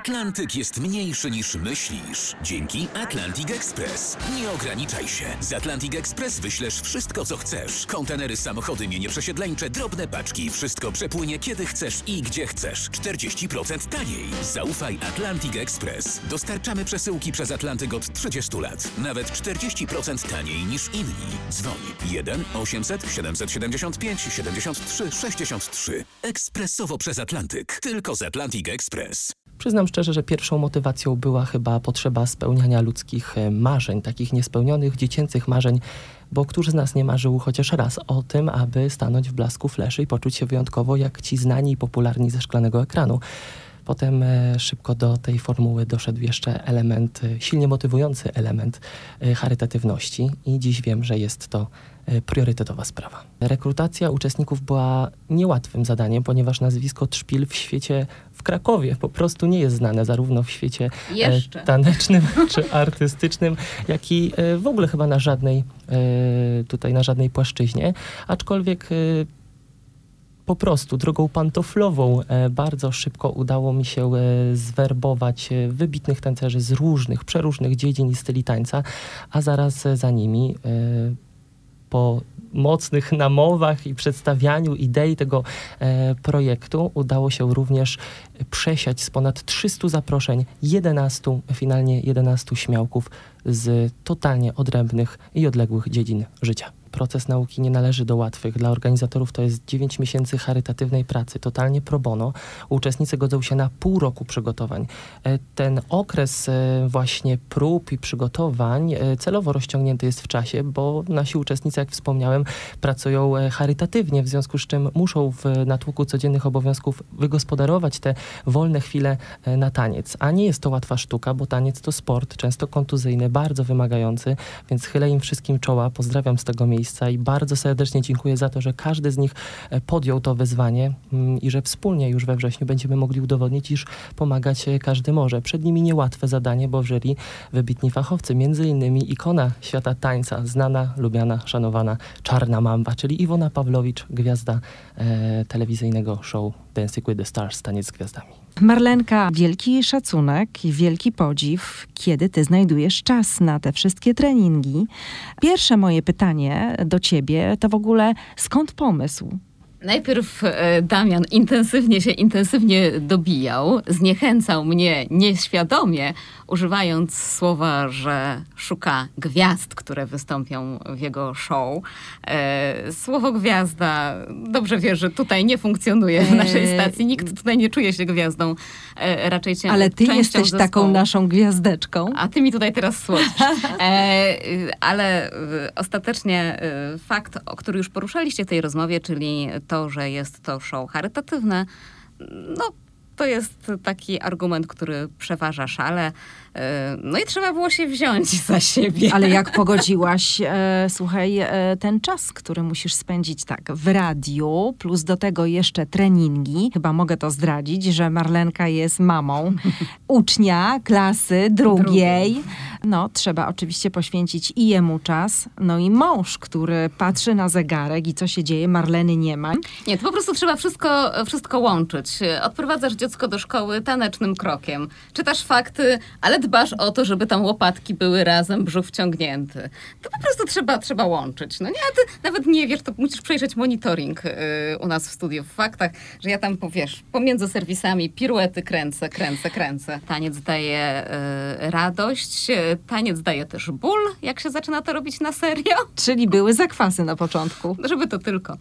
Atlantyk jest mniejszy niż myślisz. Dzięki Atlantic Express. Nie ograniczaj się. Z Atlantic Express wyślesz wszystko, co chcesz. Kontenery, samochody, mienie przesiedleńcze, drobne paczki. Wszystko przepłynie kiedy chcesz i gdzie chcesz. 40% taniej. Zaufaj Atlantic Express. Dostarczamy przesyłki przez Atlantyk od 30 lat. Nawet 40% taniej niż inni. Dzwoń 1 800 775 73 63. Ekspresowo przez Atlantyk. Tylko z Atlantic Express. Przyznam szczerze, że pierwszą motywacją była chyba potrzeba spełniania ludzkich marzeń, takich niespełnionych, dziecięcych marzeń, bo któż z nas nie marzył chociaż raz o tym, aby stanąć w blasku fleszy i poczuć się wyjątkowo jak ci znani i popularni ze szklanego ekranu. Potem szybko do tej formuły doszedł jeszcze element, silnie motywujący element charytatywności i dziś wiem, że jest to priorytetowa sprawa. Rekrutacja uczestników była niełatwym zadaniem, ponieważ nazwisko Trzpil w świecie, w Krakowie po prostu nie jest znane, zarówno w świecie tanecznym czy artystycznym, jak i w ogóle chyba na żadnej płaszczyźnie, aczkolwiek po prostu drogą pantoflową bardzo szybko udało mi się zwerbować wybitnych tancerzy z przeróżnych dziedzin i styli tańca, a zaraz za nimi po mocnych namowach i przedstawianiu idei tego projektu udało się również przesiać z ponad 300 zaproszeń finalnie 11 śmiałków z totalnie odrębnych i odległych dziedzin życia. Proces nauki nie należy do łatwych. Dla organizatorów to jest 9 miesięcy charytatywnej pracy, totalnie pro bono. Uczestnicy godzą się na pół roku przygotowań. Ten okres właśnie prób i przygotowań celowo rozciągnięty jest w czasie, bo nasi uczestnicy, jak wspomniałem, pracują charytatywnie, w związku z czym muszą w natłoku codziennych obowiązków wygospodarować te wolne chwile na taniec. A nie jest to łatwa sztuka, bo taniec to sport, często kontuzyjny, bardzo wymagający, więc chylę im wszystkim czoła, pozdrawiam z tego miejsca i bardzo serdecznie dziękuję za to, że każdy z nich podjął to wyzwanie i że wspólnie już we wrześniu będziemy mogli udowodnić, iż pomagać każdy może. Przed nimi niełatwe zadanie, bo w jury wybitni fachowcy, między innymi ikona świata tańca, znana, lubiana, szanowana Czarna Mamba, czyli Iwona Pawłowicz, gwiazda telewizyjnego show Dancing with the Stars, Taniec z Gwiazdami. Marlenka, wielki szacunek i wielki podziw, kiedy ty znajdujesz czas na te wszystkie treningi. Pierwsze moje pytanie do ciebie to w ogóle skąd pomysł? Najpierw Damian intensywnie dobijał, zniechęcał mnie nieświadomie, używając słowa, że szuka gwiazd, które wystąpią w jego show. Słowo gwiazda, dobrze wiesz, że tutaj nie funkcjonuje w naszej stacji. Nikt tutaj nie czuje się gwiazdą. Raczej Ale ty jesteś zespołu. taką naszą gwiazdeczką. A ty mi tutaj teraz słodzisz. Ale ostatecznie fakt, o który już poruszaliście w tej rozmowie, czyli to, że jest to show charytatywne, no to jest taki argument, który przeważa szale. No i trzeba było się wziąć za siebie. Ale jak pogodziłaś, słuchaj, ten czas, który musisz spędzić tak w radiu, plus do tego jeszcze treningi. Chyba mogę to zdradzić, że Marlenka jest mamą ucznia klasy drugiej. No, trzeba oczywiście poświęcić i jemu czas. No i mąż, który patrzy na zegarek i co się dzieje, Marleny nie ma. Nie, to po prostu trzeba wszystko łączyć. Odprowadzasz dziecko do szkoły tanecznym krokiem. Czytasz fakty, ale dbasz o to, żeby tam łopatki były razem, brzuch wciągnięty. To po prostu trzeba łączyć. No nie, a ty nawet nie wiesz, to musisz przejrzeć monitoring u nas w studiu w faktach, że ja tam, wiesz, pomiędzy serwisami piruety kręcę. Taniec daje radość, taniec daje też ból, jak się zaczyna to robić na serio. Czyli były zakwasy na początku. Żeby to tylko.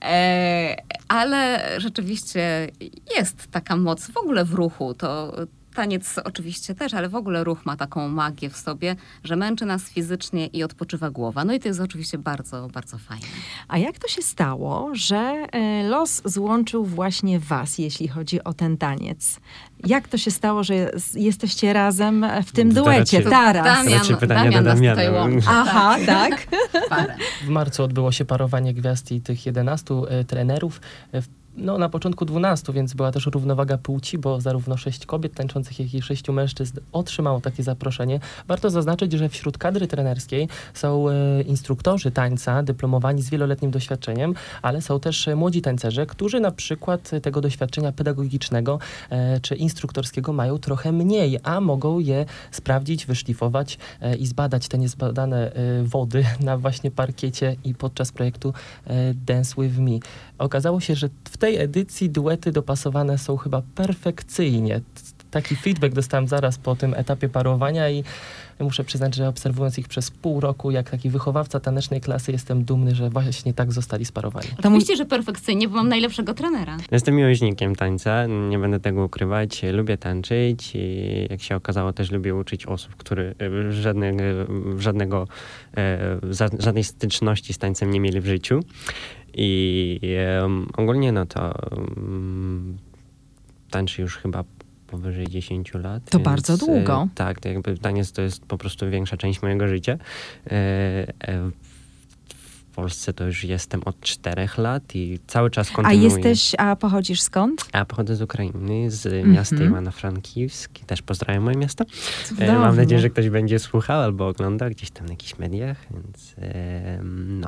Ale rzeczywiście jest taka moc w ogóle w ruchu. To taniec oczywiście też, ale w ogóle ruch ma taką magię w sobie, że męczy nas fizycznie i odpoczywa głowa. No i to jest oczywiście bardzo, bardzo fajne. A jak to się stało, że los złączył właśnie was, jeśli chodzi o ten taniec? Jak to się stało, że jesteście razem w tym duecie? Taras. Damian nas tutaj łączy. Aha, tak. Parę. W marcu odbyło się parowanie gwiazd i tych 11 trenerów. no, na początku 12, więc była też równowaga płci, bo zarówno 6 kobiet tańczących, jak i 6 mężczyzn otrzymało takie zaproszenie. Warto zaznaczyć, że wśród kadry trenerskiej są instruktorzy tańca, dyplomowani z wieloletnim doświadczeniem, ale są też młodzi tańcerze, którzy na przykład tego doświadczenia pedagogicznego czy instruktorskiego mają trochę mniej, a mogą je sprawdzić, wyszlifować i zbadać te niezbadane wody na właśnie parkiecie i podczas projektu Dance With Me. Okazało się, że w tej edycji duety dopasowane są chyba perfekcyjnie. Taki feedback dostałem zaraz po tym etapie parowania i muszę przyznać, że obserwując ich przez pół roku, jak taki wychowawca tanecznej klasy, jestem dumny, że właśnie tak zostali sparowani. Oczywiście, że perfekcyjnie, bo mam najlepszego trenera. Jestem miłośnikiem tańca, nie będę tego ukrywać. Lubię tańczyć i jak się okazało, też lubię uczyć osób, które żadnej styczności z tańcem nie mieli w życiu. I ogólnie no to tańczę już chyba powyżej 10 lat. To więc, bardzo długo. Tak, to jakby taniec to jest po prostu większa część mojego życia. W Polsce to już jestem od 4 lat i cały czas kontynuuję. A pochodzisz skąd? A pochodzę z Ukrainy, z miasta Ivano-Frankivsk. Też pozdrawiam moje miasto. Cudownie. Mam nadzieję, że ktoś będzie słuchał albo oglądał gdzieś tam na jakichś mediach, więc no.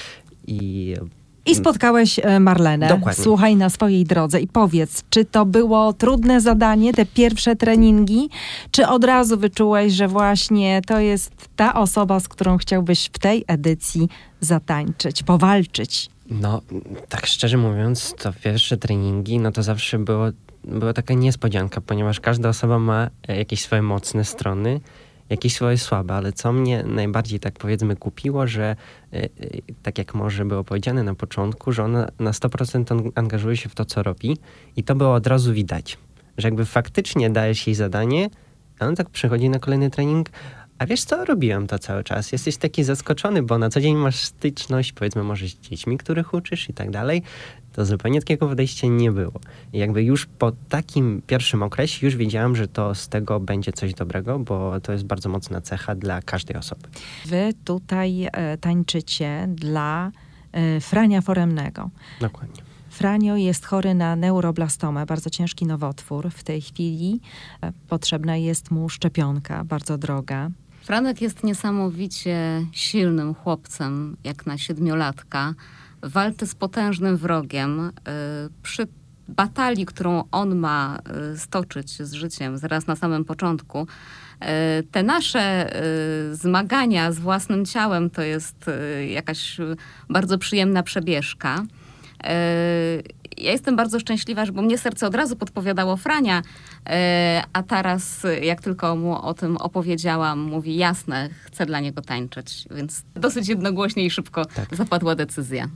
I spotkałeś Marlenę. Dokładnie. Słuchaj, na swojej drodze i powiedz, czy to było trudne zadanie, te pierwsze treningi, czy od razu wyczułeś, że właśnie to jest ta osoba, z którą chciałbyś w tej edycji powalczyć? No, tak szczerze mówiąc, to pierwsze treningi, no to zawsze była taka niespodzianka, ponieważ każda osoba ma jakieś swoje mocne strony, jakieś swoje słabe, ale co mnie najbardziej, tak powiedzmy, kupiło, że tak jak może było powiedziane na początku, że ona na 100% angażuje się w to, co robi i to było od razu widać, że jakby faktycznie dajesz jej zadanie, a on tak przychodzi na kolejny trening, a wiesz co, robiłem to cały czas. Jesteś taki zaskoczony, bo na co dzień masz styczność, powiedzmy, może z dziećmi, których uczysz i tak dalej. To zupełnie takiego podejścia nie było. I jakby już po takim pierwszym okresie już wiedziałam, że to z tego będzie coś dobrego, bo to jest bardzo mocna cecha dla każdej osoby. Wy tutaj tańczycie dla Frania Foremnego. Dokładnie. Franio jest chory na neuroblastomę, bardzo ciężki nowotwór. W tej chwili potrzebna jest mu szczepionka, bardzo droga. Franek jest niesamowicie silnym chłopcem, jak na 7-latka. Walczy z potężnym wrogiem. Przy batalii, którą on ma stoczyć z życiem zaraz na samym początku, te nasze zmagania z własnym ciałem to jest jakaś bardzo przyjemna przebieżka. Ja jestem bardzo szczęśliwa, bo mnie serce od razu podpowiadało Frania, a teraz jak tylko mu o tym opowiedziałam, mówi jasne, chcę dla niego tańczyć, więc dosyć jednogłośnie i szybko zapadła decyzja.